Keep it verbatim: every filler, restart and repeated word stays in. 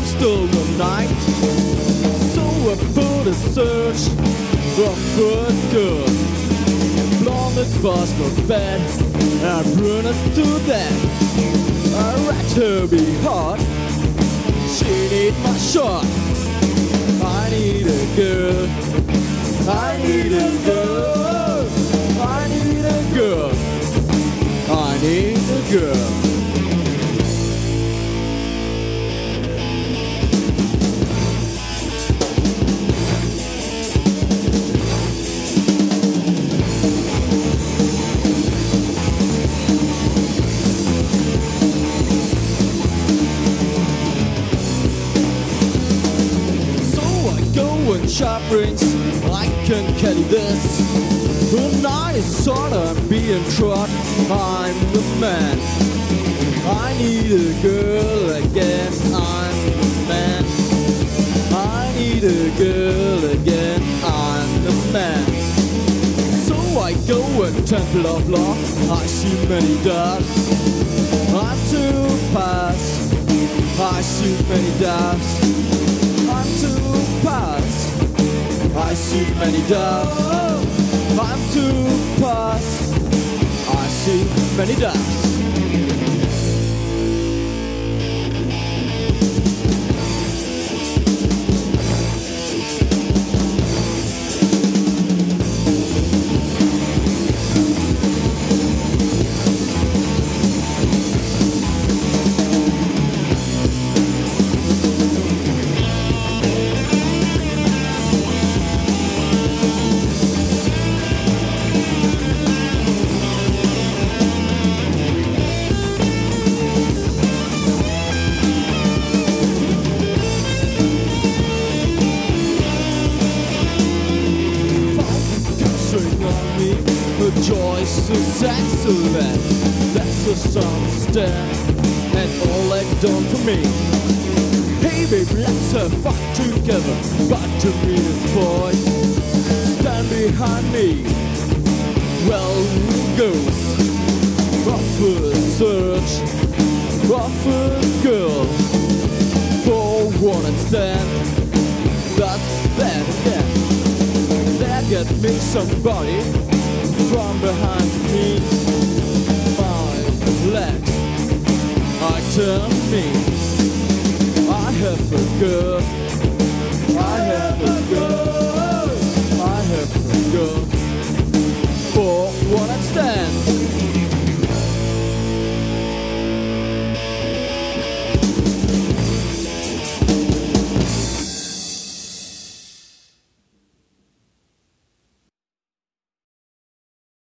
stolen night. So I put a search for a girl. Blonde was not bad, I run it to that. I let her be hot, she need my shot. I need a girl, I need a girl, I need a girl, I need a girl. And sharp rings, I can carry this. The night is on and being trod, I'm the man. I need a girl again, I'm the man. I need a girl again, I'm the man. So I go and temple of law, I see many doves. I'm too fast, I see many doves. I'm too fast, I see many doves. I'm too fast, I see many doves. The joys is excellent, that's just understand, and all they've done for me. Hey baby, let's have fun together, but to me this voice, stand behind me. Well, it goes, off a search, off a girl, for one and stand, that's that again. There get me somebody from behind me, my legs, I turn me. I have a girl.